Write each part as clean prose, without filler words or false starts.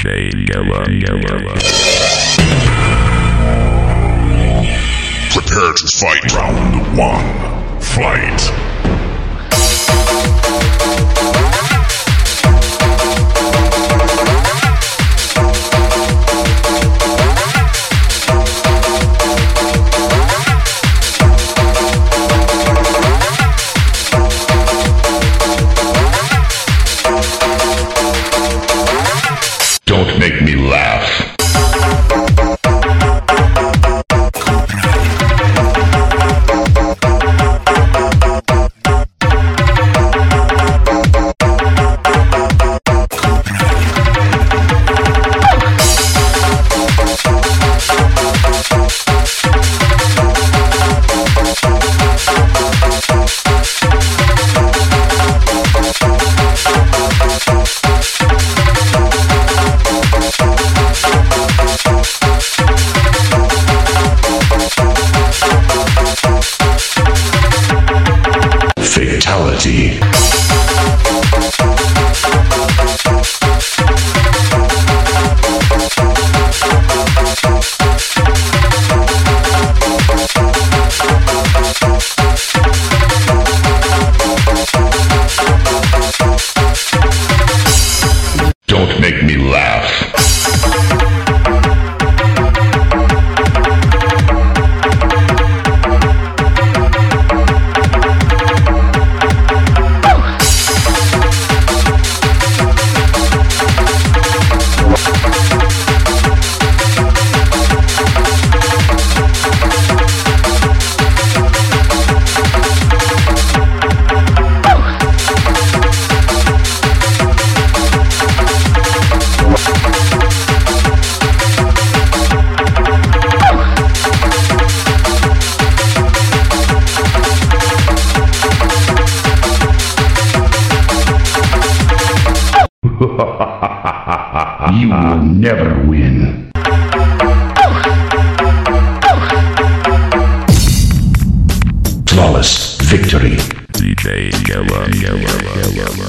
DJ Yella. Prepare to fight. Round 1. Fight. Don't make me laugh. Fatality. Don't make me laugh. You will never win. Flawless victory. DJ Yella.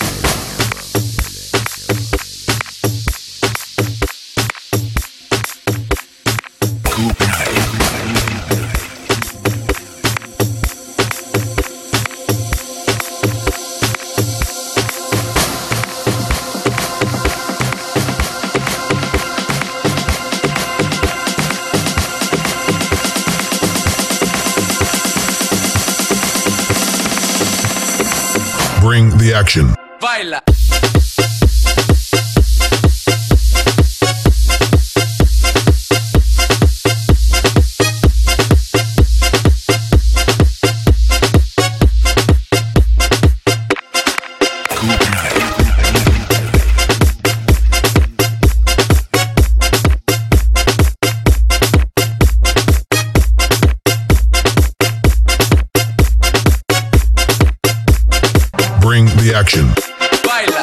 Bring the action. Baila. Bring the action. Baila.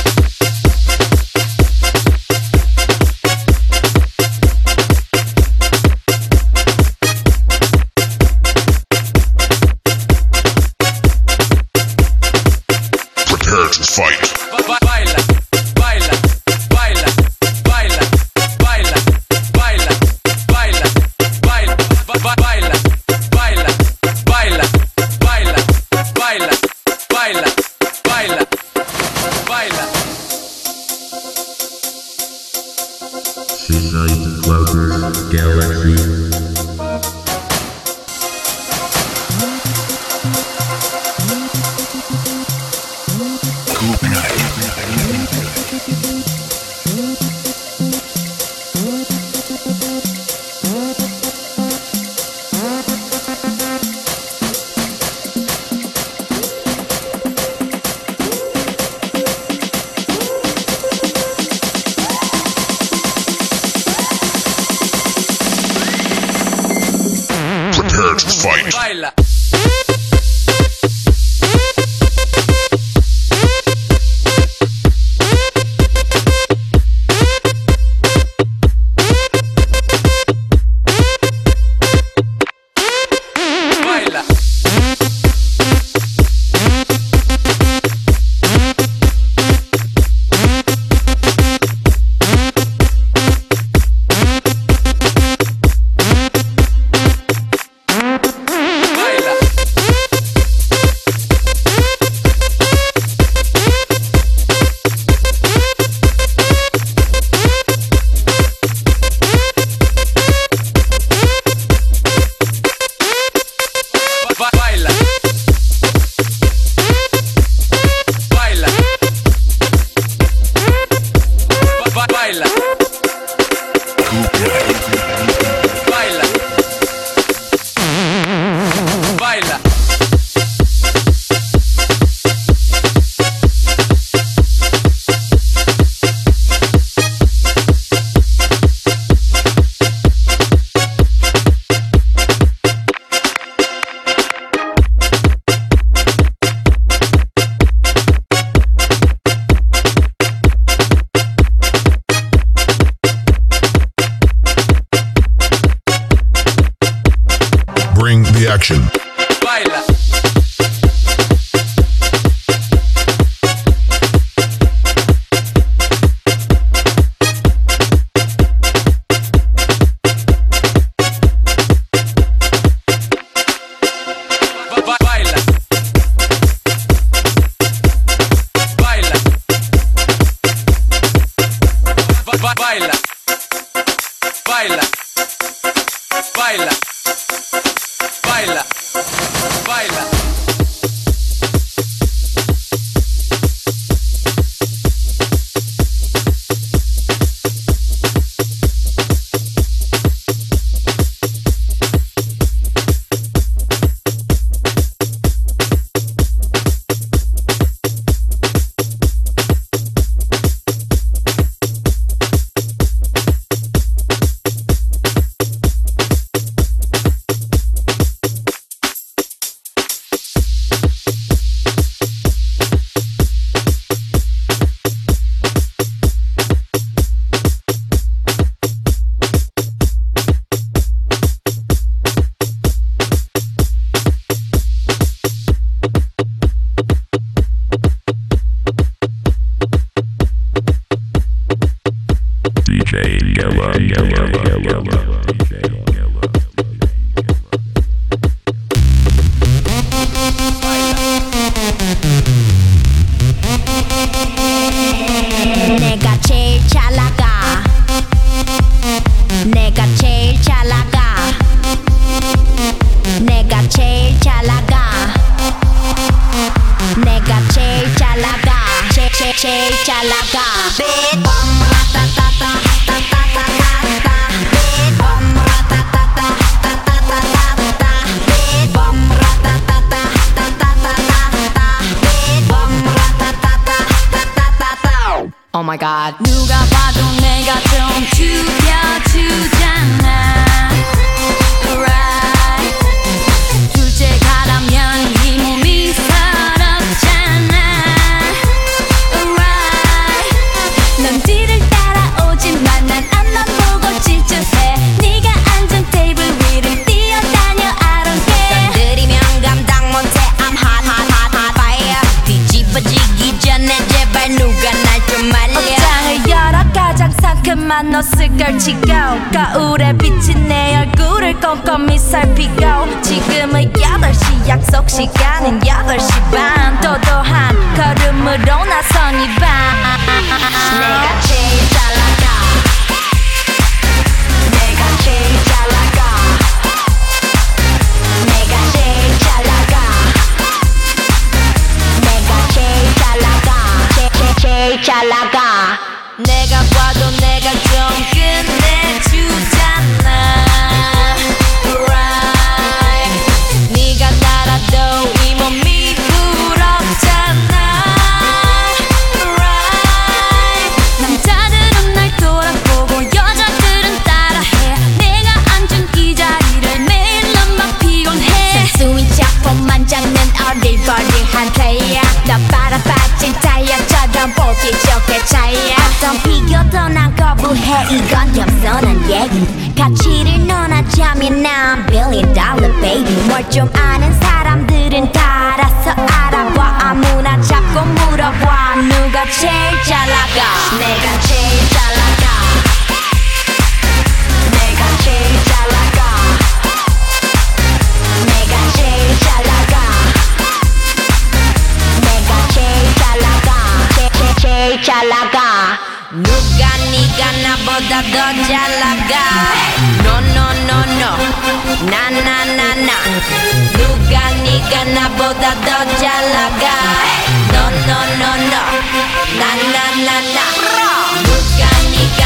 Prepare to fight. Baila. Baila. Baila. Baila. Baila. Baila. Baila. Baila. Baila. Baila. Baila. Baila. Baila. Baila. Baila. Baila. Seaside Clover Galaxy. baila, baila, baila. Bring the action. Baila. Baila. Baila. Baila. Baila. Baila. Baila, baila. DJ Yella, Yella, Yella, Yella. 내가 제일 잘 나가. 내가 제일 잘 나가. 내가 제일 잘 나가. 내가 제일 잘 나가. 제일 잘 나가. Big bum 라따따따 따따따따따. Big bum 라따따따 따따따따따. Big bum 라따따따 따따따따따. Big bum 라따따따 따따따따. Oh my god. 누가 봐도 내가 좀 죽여주잖아. Right. 둘째 가라면 이 몸이 서럽잖아. Right. 넌 뒤를 따라오지만 난 앞만 보고 질주해. 네가 앉은 테이블 위를 뛰어다녀. I don't care. 건드리면 감당 못해. I'm hot, hot, hot, hot fire. 뒤집어지기 전에 제발 누가 날 좀 말려. 옷장을 열어 가장 상큼한 옷을 걸치고 거울에 비친 내 얼굴을 꼼꼼히 살피고 지금은 8시 약속 시간은 8시 반 도도한 걸음으로 나선 이 밤 내가 제일 잘 나가. 내가 제일 잘 나가. 내가 제일 잘 나가. 내가 제일 잘 나가. 제일 잘 나가. 내가 봐도 내가 좀 끝내주잖아. Right. 네가 날아도 이 몸이 부럽잖아. Right. 남자들은 날 돌아보고 여자들은 따라해. 내가 앉은 이 자리를 매일 난 막 피곤해. 순수히 작품만 잡는 어리버리한 플레이어. 너 빨아빠진 타이어처럼 보기 좋게 차이야. 어떤 비교도 난 거부해. 이건 겸손한 얘기. 가치를 논하자면 난 $1 billion baby. 뭘 좀 아는 사람들은 다 알아서 알아봐. 아무나 잡고 물어봐. 누가 제일 잘 나가. 내가 제일 잘 나가. 내가 제일 잘 나가. 내가 제일 잘 나가. 내가 제일 잘 나가. 제일 잘 나가. 누가 네가 나보다 더 잘 나가. No no no no. 나 나 나 나. 누가 네가 나보다 더 잘 나가. No no no no. 나 나 나 나. 누가 네가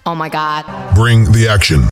Oh my God. Bring the action.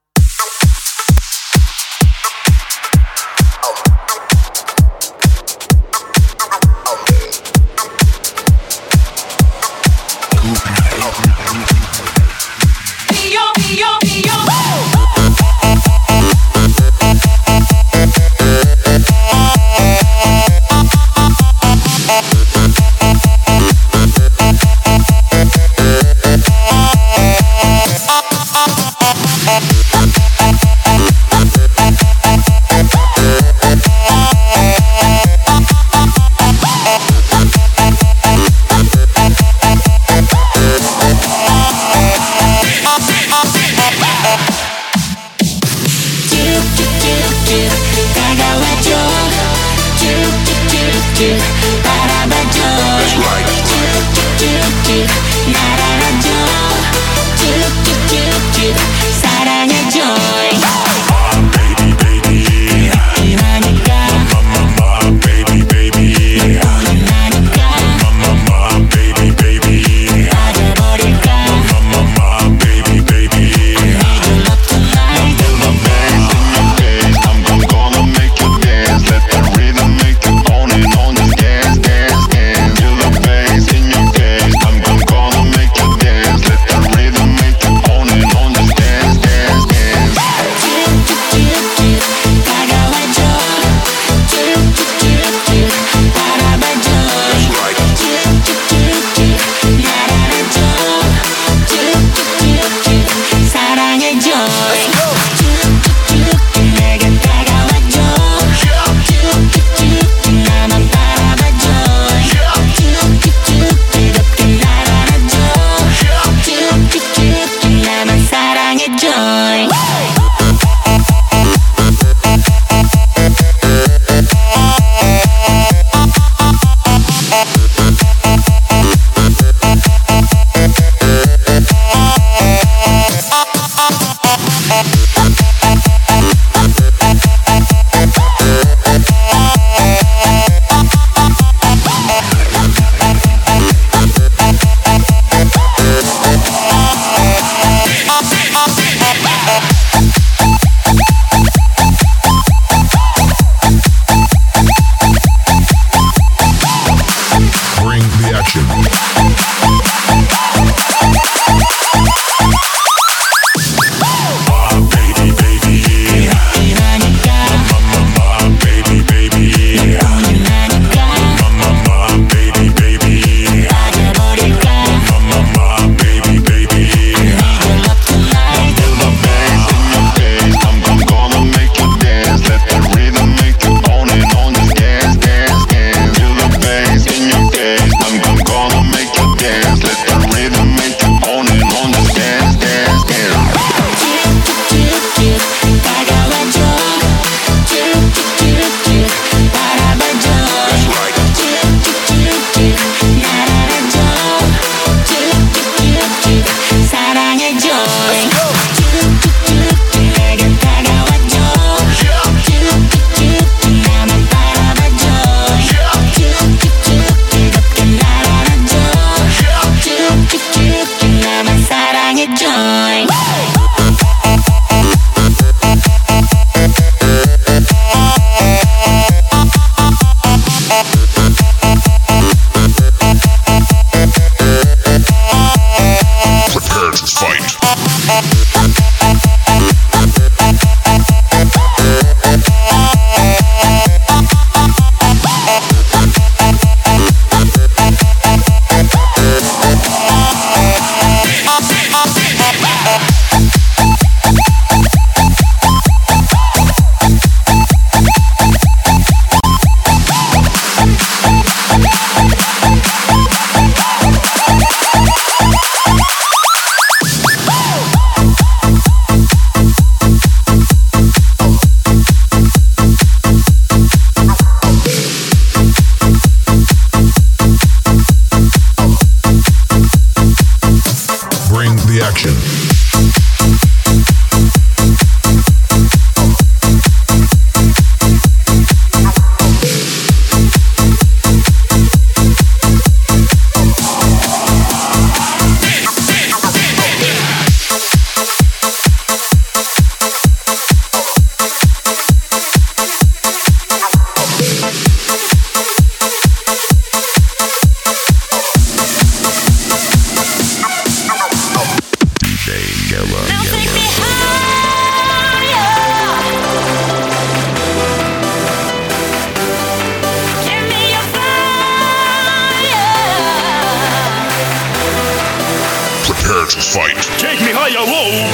Prepare to fight. Take me higher, whoa.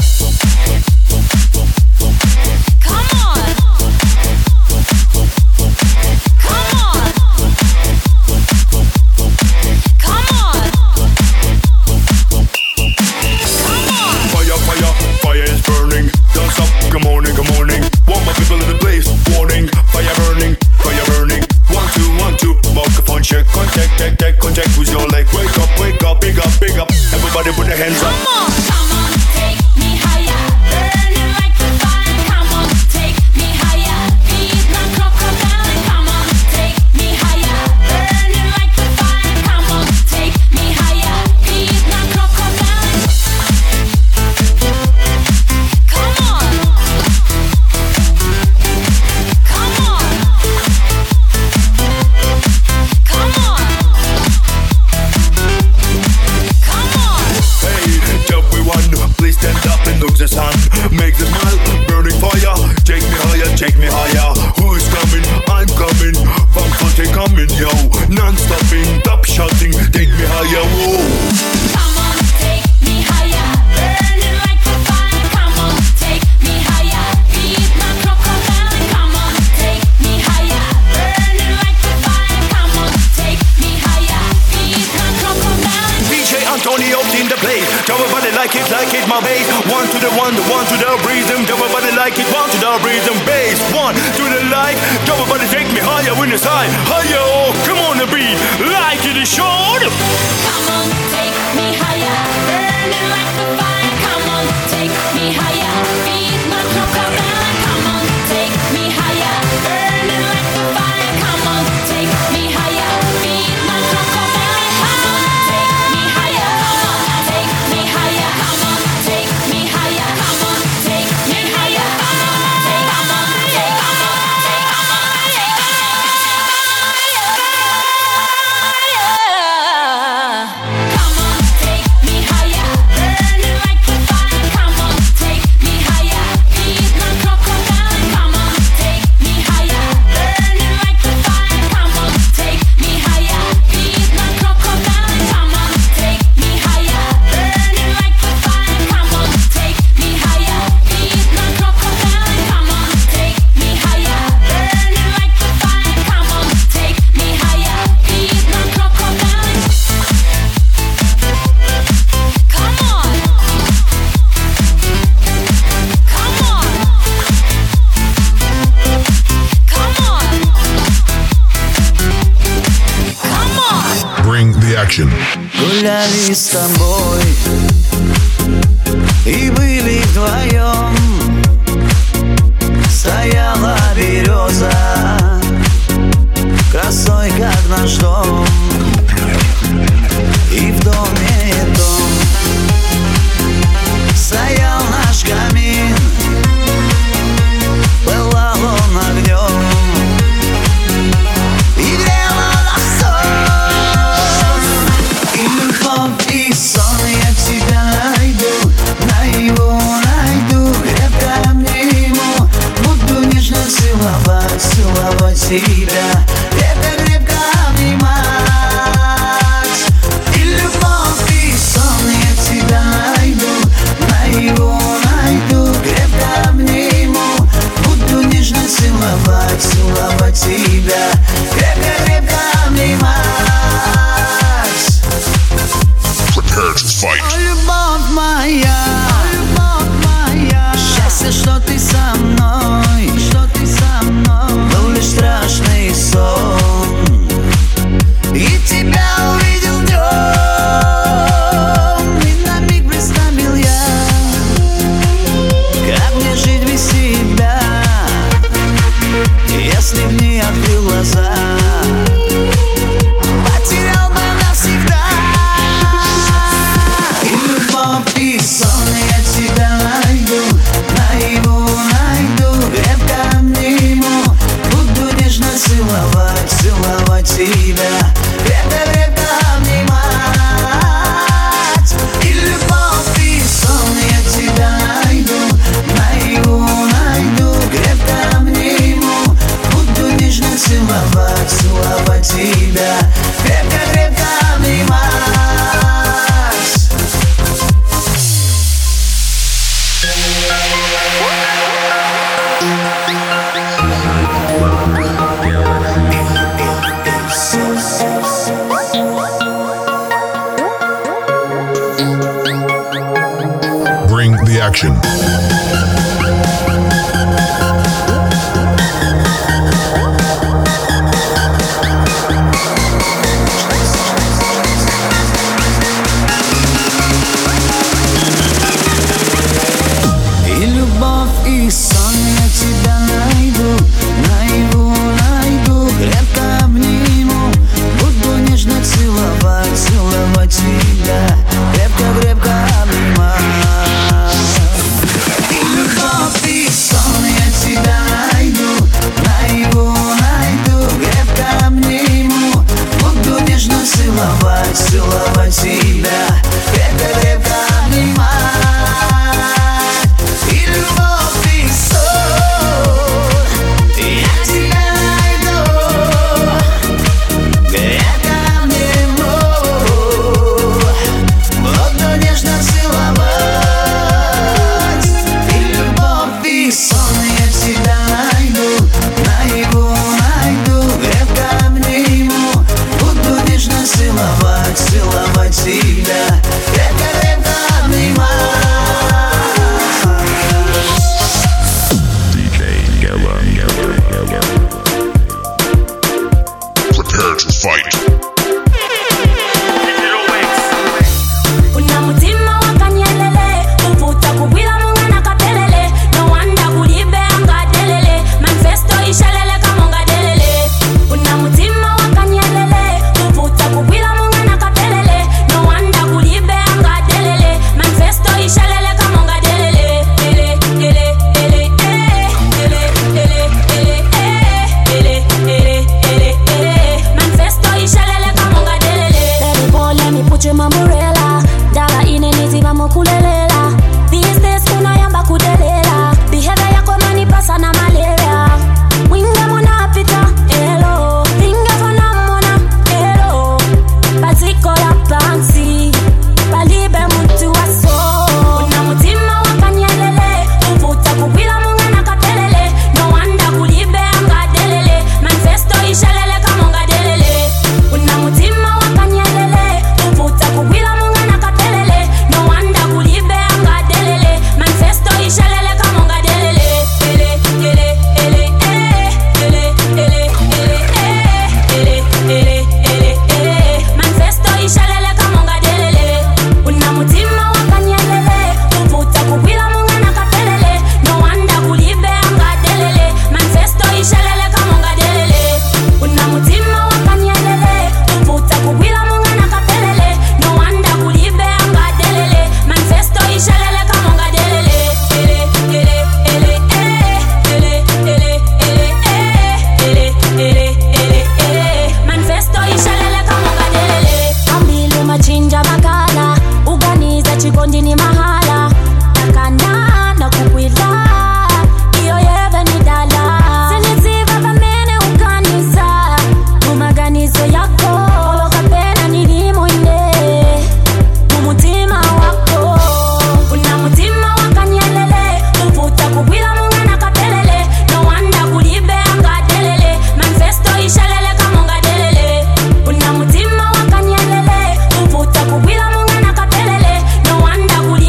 Come on. Come on. Come on. Come on. Fire, fire, fire is burning. Don't stop, good morning, good morning. Want my people in the place, warning. Fire burning, fire burning. 1, 2, 1, 2. Microphone check, contact with your leg. Wake up, big up, big up. Everybody put their hands up. Come on, come on, take me higher. Burning like the fire. Come on, take me higher. Beat my crocodile. Come on, take me higher. Burning like the fire. Come on, take me higher. Beat my crocodile. Come on. Come on. Come on. Come on. Hey, everyone, please stand up and look the sun. Make the smile, burning fire. Take me higher. Who is coming? I'm coming. Funk Fonte coming, yo. Non-stopping, top shouting. Take me higher, whoa. Come on, take me higher. Burning like the fire. Come on, take me higher. Beat my crocodile. Come on, take me higher. Burning like the fire. Come on, take me higher. Beat my crocodile. DJ Antonio in the place. Everybody like it, my bass. One to the rhythm. Everybody like it, one to the rhythm. Bass, one to the like. Everybody take me higher when it's high. Higher, oh, come on the beat. Like it is short. Come on, take me higher. Burning like the fire. Come on, take me higher. Beat my crocodile. Come on, take me higher. Burning like the fire. Come on, take me higher. Beat my crocodile. Come on, take me higher. Come on, take me higher. Come on, take me higher. Come on, take me higher. Come on, take me higher. Come on, take me higher. Burning like the fire. Come on, take me higher. Beat my crocodile. Come on, take me higher. Burning like the fire. Come on, take me higher. Beat my crocodile. Come on, take me higher. Burning like the fire. Come on, take me higher. Beat my crocodile. Come on, take me higher. Burning like the fire. Come on, take me higher. Beat my crocodile. Come on. Come on. Come on. Come on. Bring the action. Гуляли с тобой и были вдвоем. Стояла береза красой, как наш дом. И в доме дом. Стоял наш камин, пылал он огнем и грела нас сон. И любовь, и сон, я тебя найду, найду, крепко обниму. Буду нежно целовать тебя, крепко обнимать. И любовь, и сон, я тебя найду, крепко обниму. Буду нежно целовать тебя, крепко обнимать. Prepare to fight. О, любовь моя, счастье, что ты со мной, был лишь страшный сон. И тебя увидел днем, и на миг представил я, как мне жить без тебя, если б не открыл глаза. Потерял бы навсегда. И любовь, и сон, the action. И любовь, и сон, я тебя найду, найду, найду, крепко обниму, буду нежно целовать, целовать тебя, крепко, крепко обнимать. И любовь, и сон, я тебя найду, найду, найду, крепко обниму, буду нежно целовать, целовать тебя, крепко, крепко обнимать. И любовь, и сон, я тебя найду, крепко обниму, буду нежно целовать. И любовь, и сон, я тебя найду, найду, найду, крепко обниму, буду нежно целовать, целовать тебя, крепко, крепко обнимать. Prepare to fight. Una mutima wakanyelele uvuta kubwila mungana kapelele no wanda kulibe anga delele manifesto ishalele kamonga delele. Una mutima wakanyelele uvuta kubwila mungana kapelele no wanda kulibe anga delele manifesto ishalele kamonga delele. Ele ele ele ele ele ele ele ele manifesto ishalele kamonga delele. Baby boy, let me put you in my umbrella. Dala inenizi vamukulelela business unayamba kudelela behavior yako manipasa na malaria winga munapita elo vinga vona mona elo bazikola pansi balibe muntu waso. Una mutima wakanyelele uvuta kubwila mungana kapelele no wanda kulibe anga delele manifesto ishalele kamonga delele. Una mutima wakanyelele uvuta kubwila mungana kapelele no wanda kulibe anga delele manifesto ishalele kamonga delele. Ele ele ele ele ele ele ele ele manifesto ishalele kamonga delele. Una mutima wakanyelele uvuta kubwila mungana kapelele no wanda kulibe anga delele manifesto ishalele kamonga delele. Una mutima wakanyelele uvuta kubwila mungana kapelele no wanda kulibe anga delele manifesto ishalele kamonga delele. Ele ele ele ele ele ele ele manifesto ishalele kamonga delele. Ambilu machinja makala uganiza chikondi ni mahala nakana na kukwila iyo yeve ni dala siniziva vamene ukaniza mumaganizo yako olokapena nilimo ine mumutima wako. Una mutima wakanyelele uvuta kubwila mungana kapelele no wanda kulibe anga delele manifesto ishalele kamonga delele. Una mutima wakanyelele uvuta kubwila mungana kapelele no wanda kulibe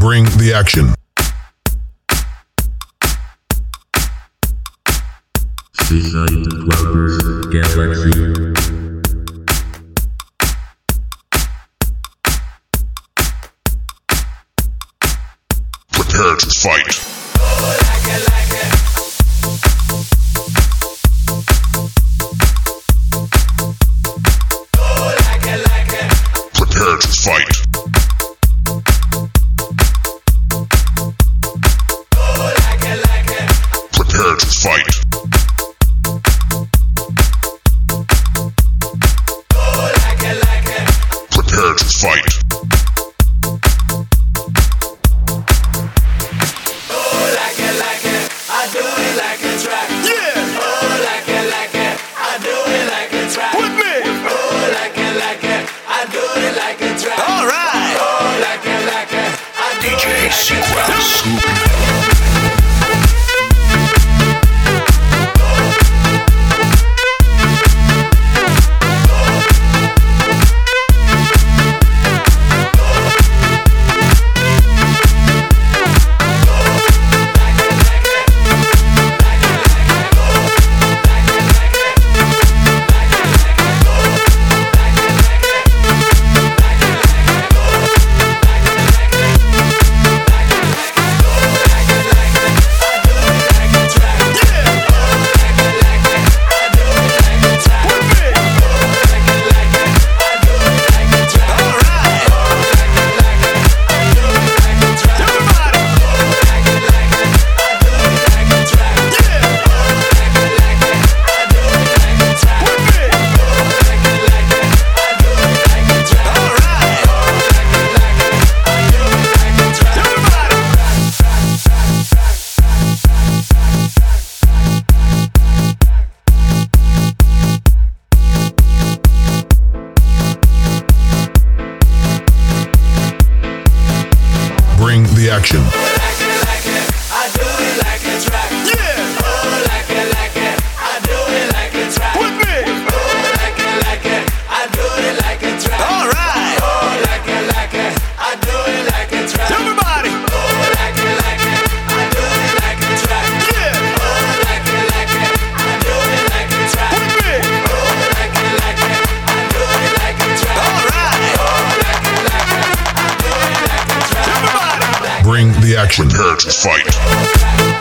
Bring the action. Seaside Cloudburst Galaxy. Prepare to fight. Prepare to fight. Prepare to fight. Prepare to fight. Bring the action. Bring the action. Prepare to fight.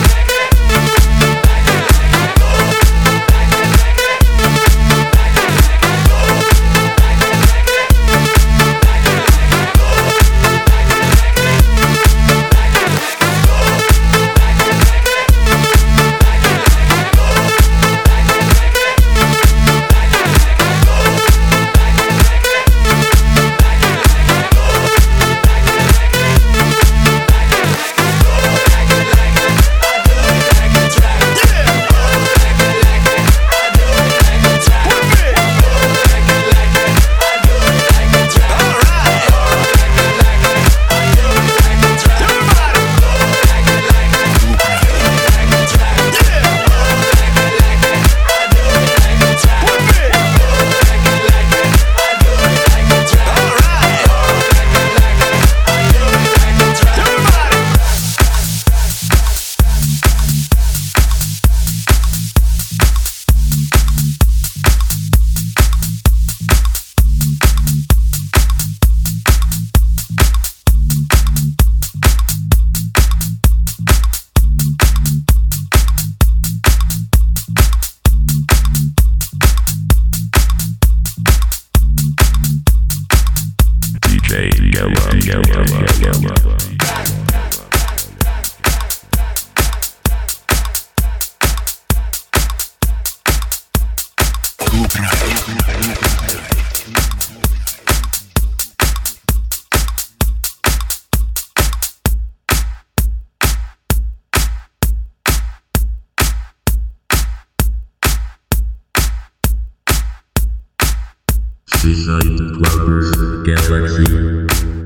Seaside Cloudburst Galaxy.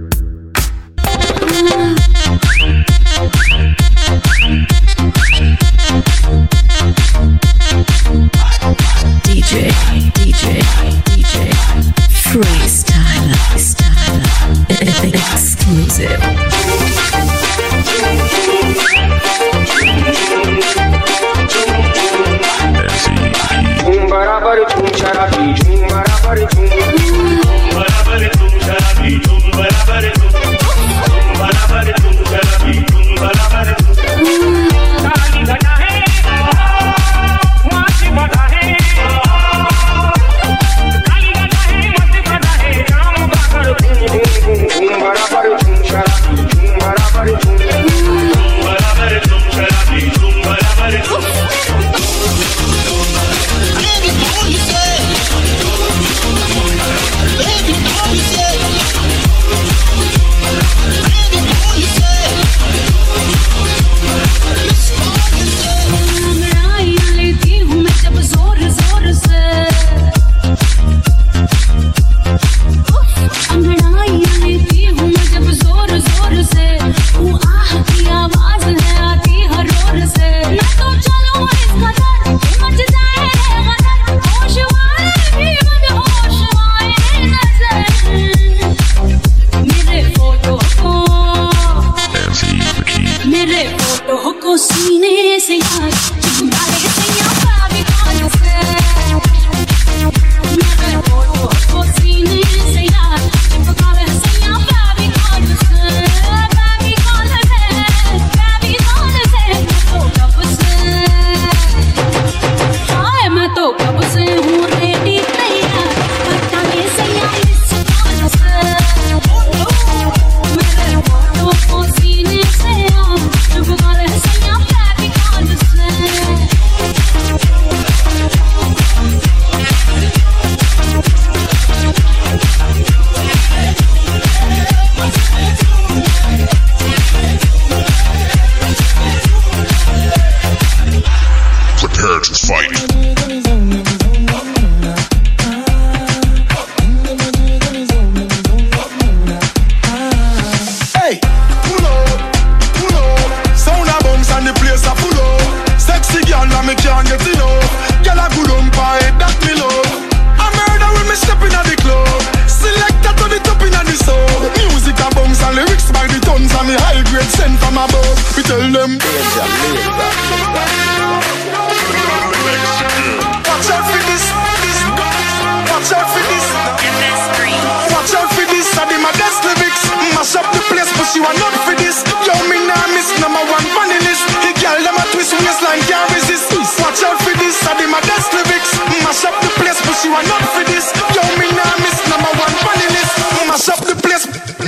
DJ Freestyle exclusive.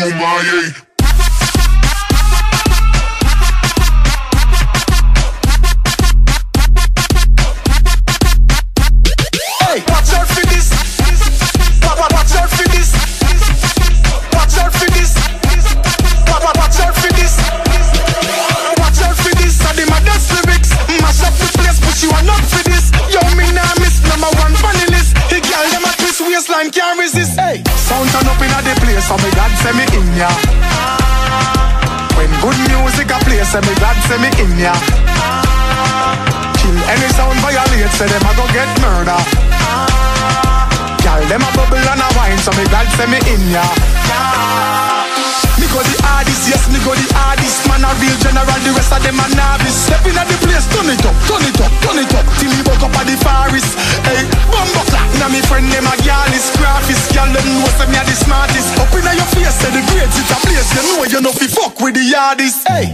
Kumaye. Hey, watch out for this. Watch out for this. Watch out for this. Watch out for this. Watch out for this. I did my dance lyrics. Mash up the place, but you are not for this. Yo, me nah miss number one funny list. The girl them a twist waistline can't resist. Hey, sound turn up inna the place, so me God say me in ya. When good music a play, say me God say me in ya. Kill any sound violate, say them a go get murder. Girl them a bubble and a wine, so me God say me in ya. Me go the hardest, yes, me go the hardest. Man a real general, the rest of them a novice. Step in at the place, turn it up, turn it up, turn it up. Till me buck up at the forest. Hey, bumbo clap, now me friend them a girl is graphist. Girl them know say me a the smartest. Up inna your face, say the grades it a place. You know fi fuck with the hardest. Hey,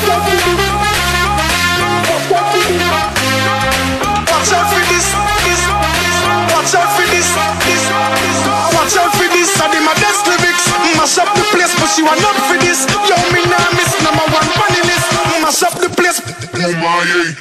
watch out for this, this. Watch out for this, this. Watch out for this. I did my dance lyrics. Mash up the place, but you are not for this. Yo, me nah miss number one funny list. Mash up the place. Kumaye.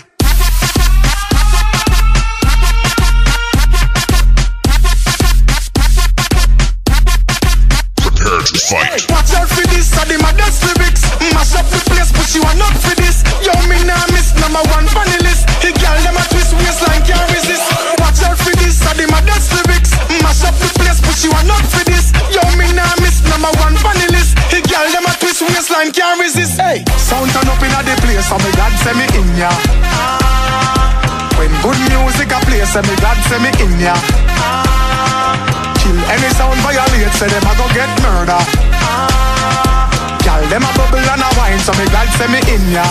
Prepare to fight. Watch out for this. I did my dance lyrics. Mash up the place, but you are not for this. Yo, me nah miss number one funny list. The girl them a twist waistline can't resist. Watch out for this. I did my dance lyrics. Mash up the place, but you are not for this. Yo, me nah miss number one funny list. The girl them a twist waistline can't resist. Hey, sound turn up inna the place, so me God say me in ya. When good music a play, say me God say me in ya. Kill any sound violate, say them a go get murder. Girl them a bubble and a wine, so me God say me in ya.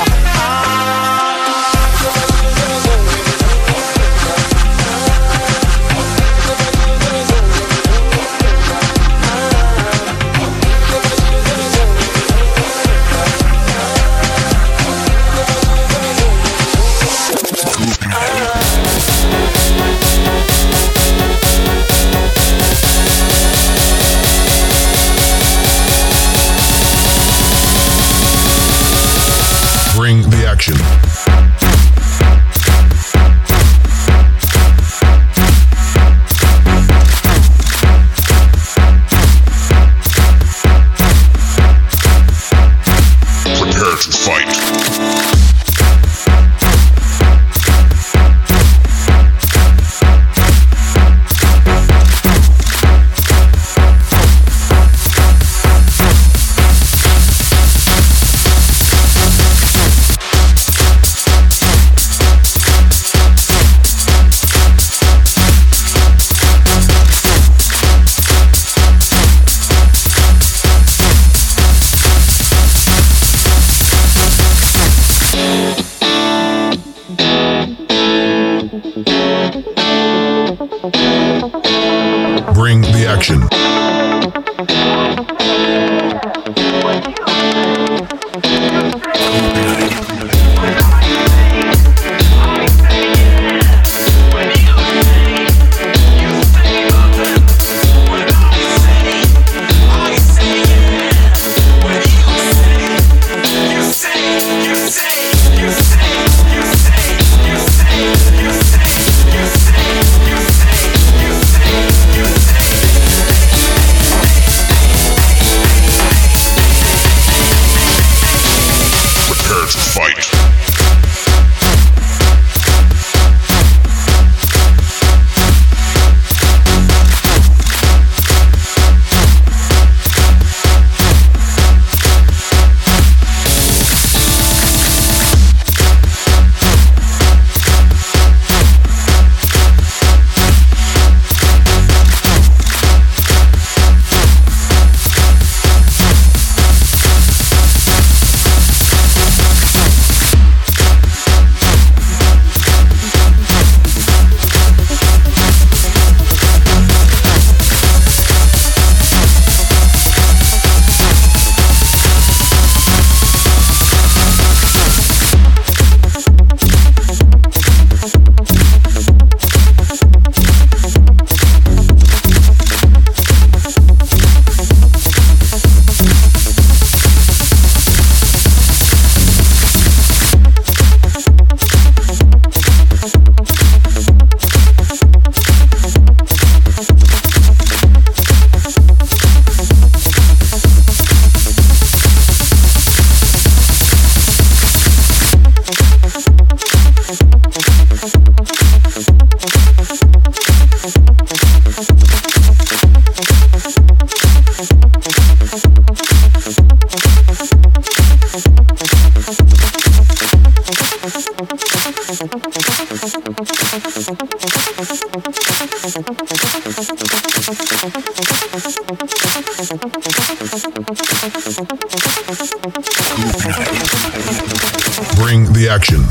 Bring the action.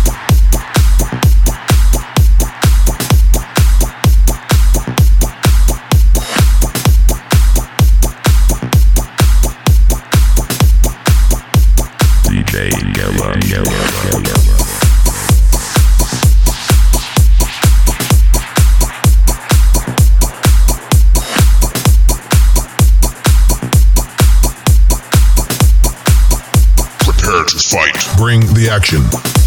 DJ Yella. Prepare to fight. Bring the action.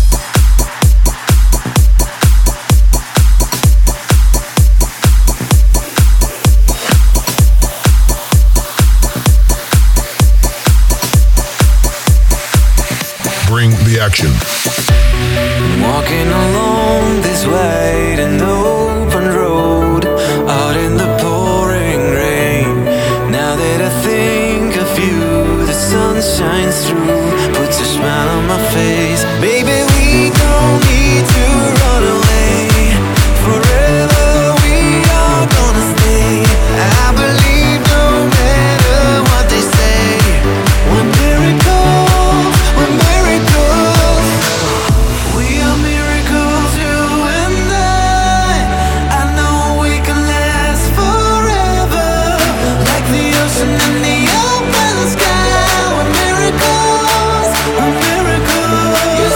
Bring the action. Walking along this wide and open road, out in the pouring rain. Now that I think of you, the sun shines through, puts a smile on my face. Baby, we don't need to run away. Forever we are gonna stay. I believe no matter what they say. We're miracles, we're miracles. We are miracles, you and I. I know we can last forever, like the ocean and the open sky. We're miracles, we're miracles.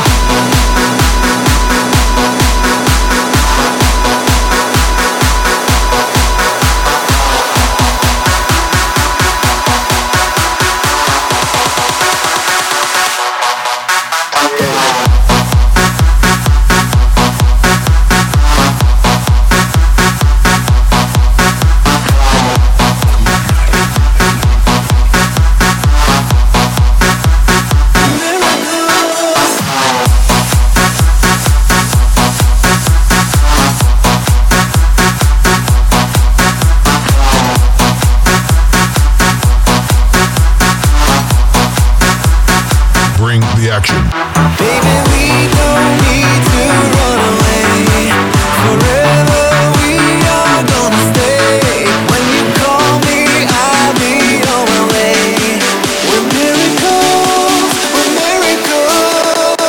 Bring the action. Baby, we don't need to run away. Forever we are gonna stay. When you call me, I'll be on my way. We're miracles, we're miracles.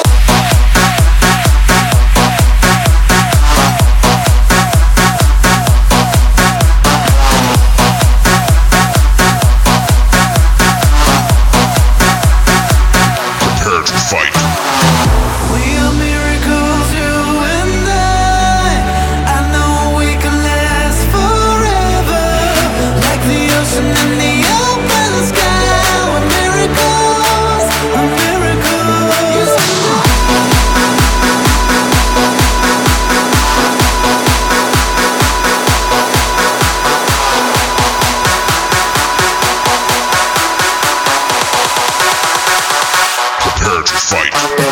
Prepare to fight. We are miracles, you and I. I know we can last forever, like the ocean and the open sky. We're miracles, we're miracles. Prepare to fight.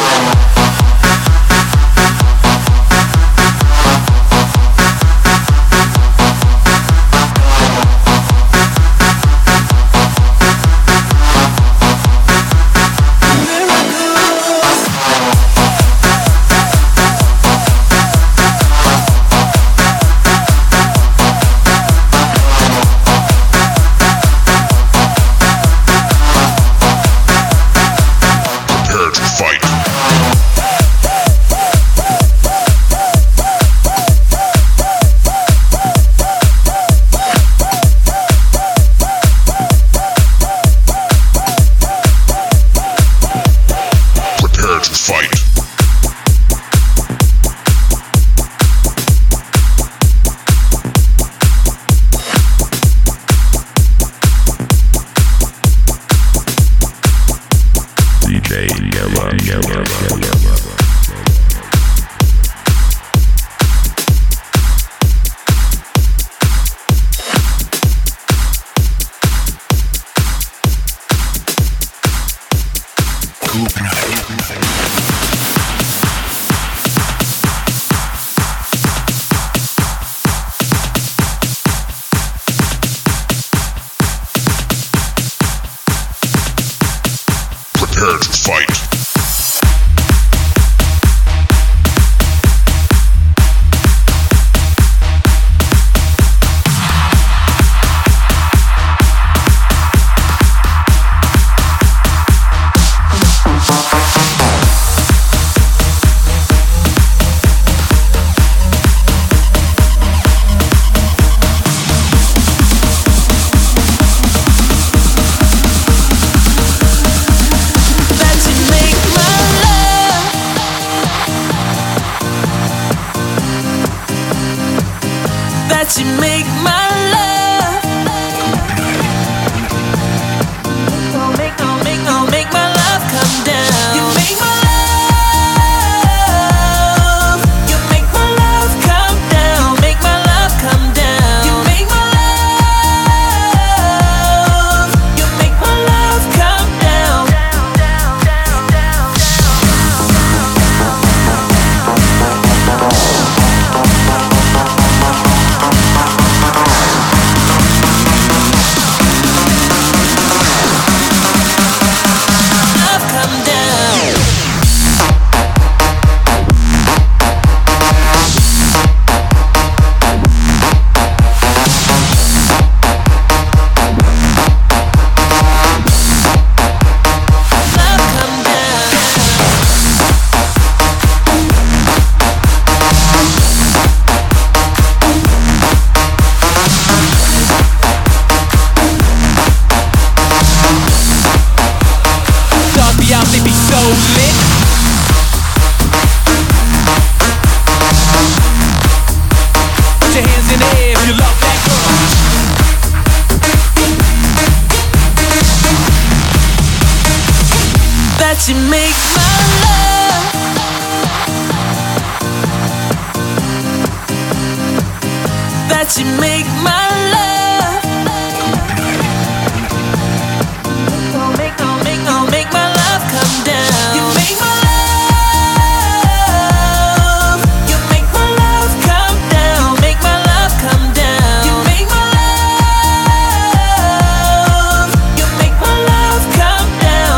Prepare to fight. Prepare to fight. DJ Yella. Prepare to fight. that you make my love. Make my love come down. You make my love. You make my love come down. Make my love come down. You make my love. You make my love come down. That you make my love. That you make my love. Make my love come down. You make my love. You make my love come down. Make my love come down. You make my love. You make my love come down.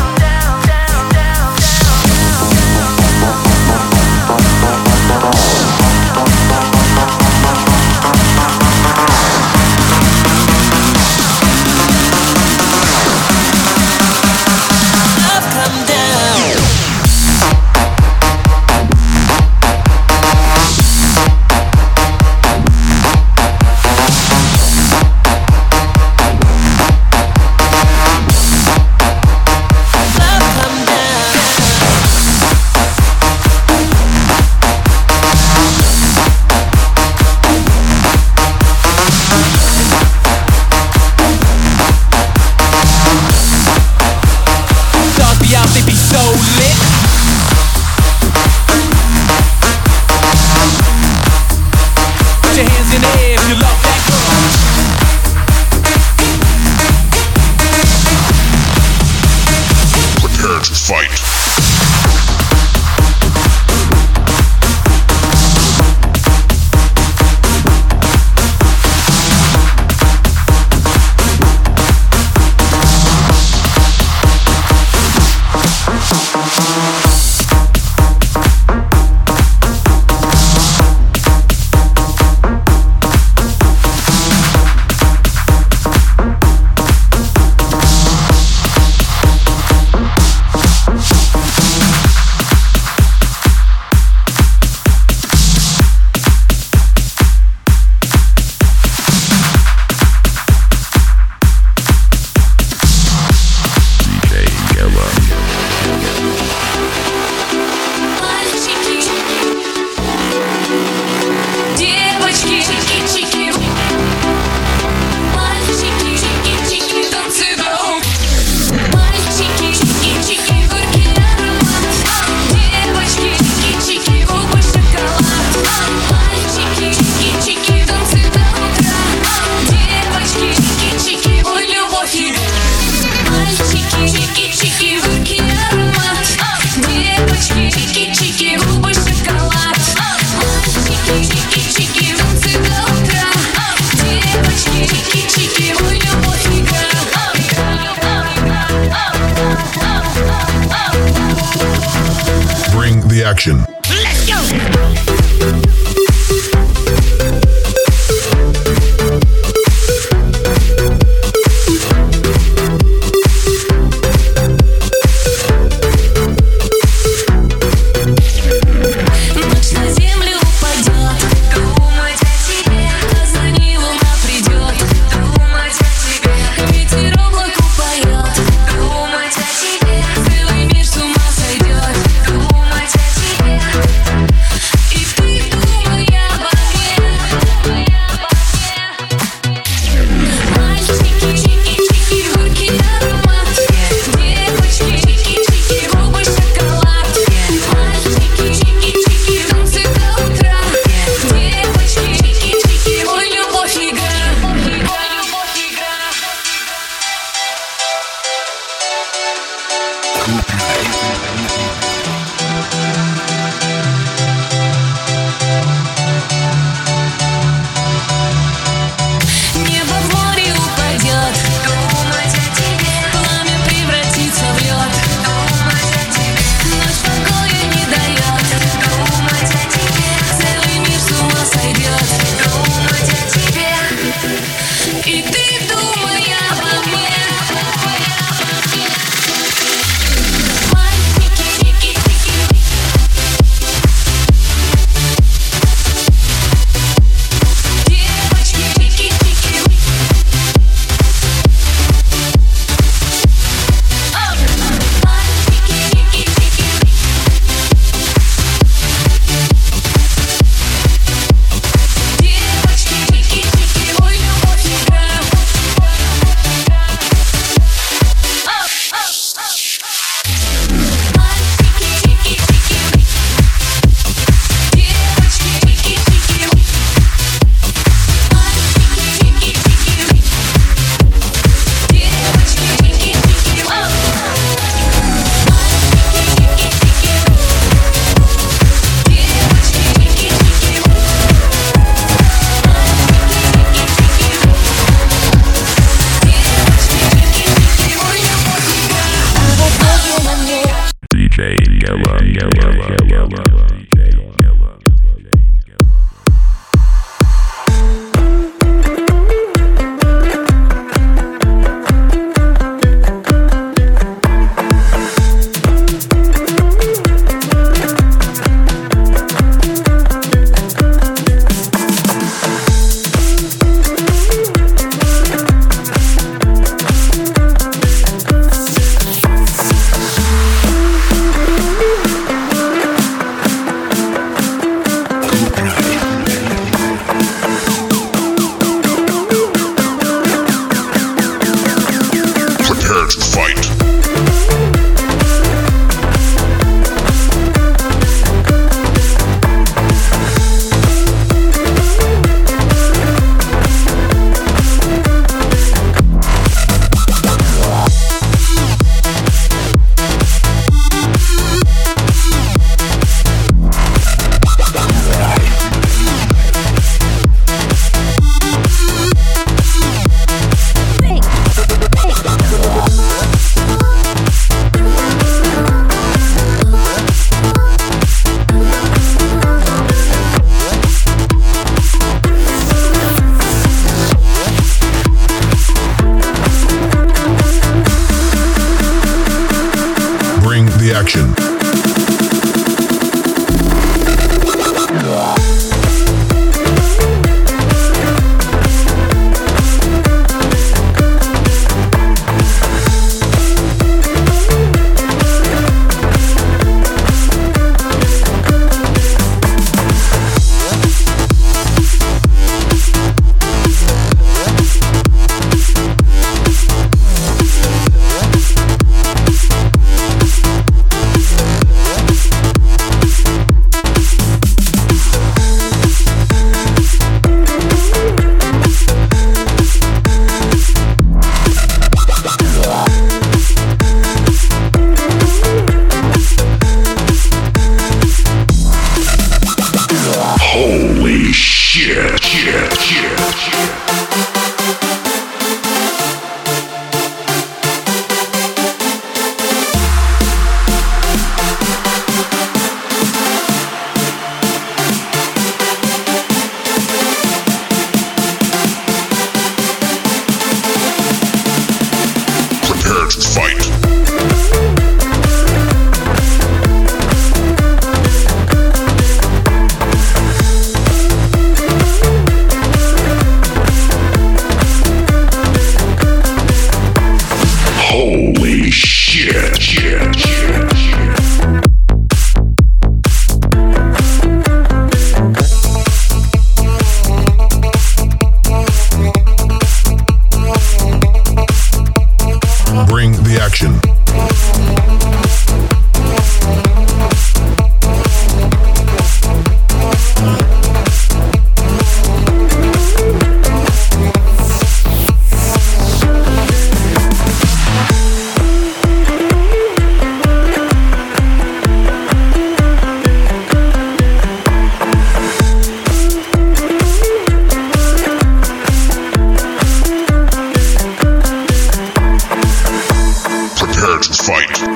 Action. Let's go! Думать о тебе, целый мир с ума сойдет. Думать о тебе. fight.